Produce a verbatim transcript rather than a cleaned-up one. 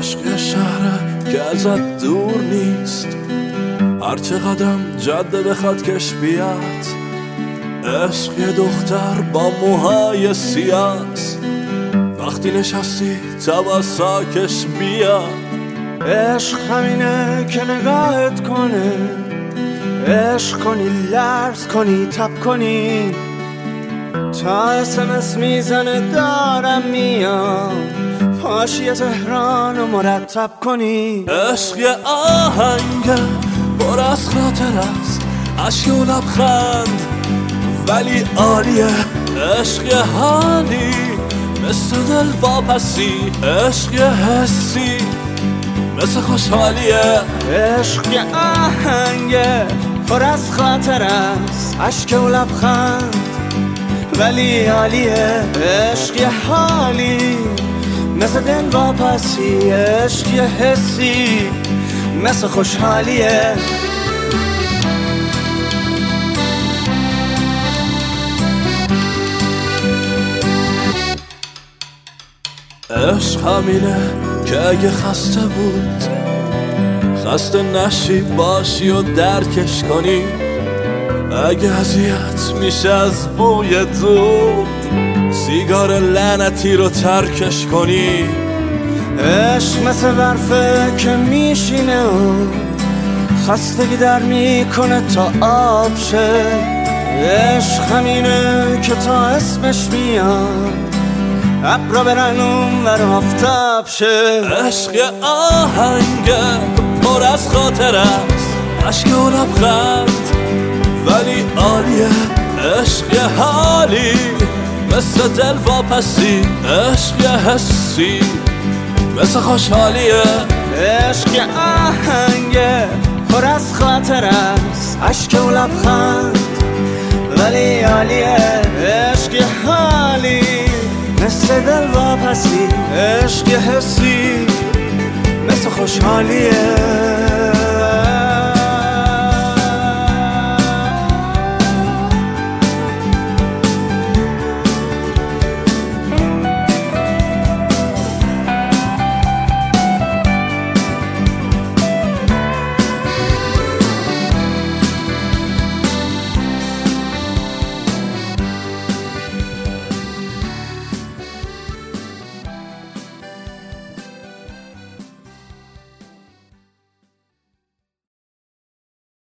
عشق شهره که ازت دور نیست، هرچه قدم جاده بخواد کش بیاد. عشق یه دختر با موهای سیاست، وقتی نشستی تواساکش بیاد. عشق همینه که نگاهت کنه، عشق کنی لرز کنی تب کنی، تا اسمس میزنه دارم میام، پاشی تهران و مرتب کنی. عشق یه آهنگه پر از خاطر است، عشق و لبخند ولی عالیه. عشق یه حالی مثل دل واپسی، عشق یه حسی مثل خوشحالیه. عشق یه آهنگه پر از خاطر است، عشق و لبخند ولی عالیه. عشق یه حالی مثل دل واپسی، عشق یه حسی مثل خوشحالیه. عشق همینه که اگه خسته بود خسته نشی باشی و درکش کنی، اگه اذیت میشه از بوی دود سیگار لعنتی رو ترکش کنی. عشق مثل برفه که میشینه و خستگی در میکنه تا آب شه، عشق همینه که تا اسمش میاد ابرا برن اون ور آفتاب شه. عشق یه آهنگه پر از خاطر است، عشق و لبخند ولی عالیه. عشق یه حالی مثل دل واپسی، عشق یه حسی مثل خوشحالیه. عشق یه آهنگه پر از خاطر است، عشق و لبخند ولی عالیه. عشق یه حالی مثل دل واپسی، عشق یه حسی مثل خوشحالیه.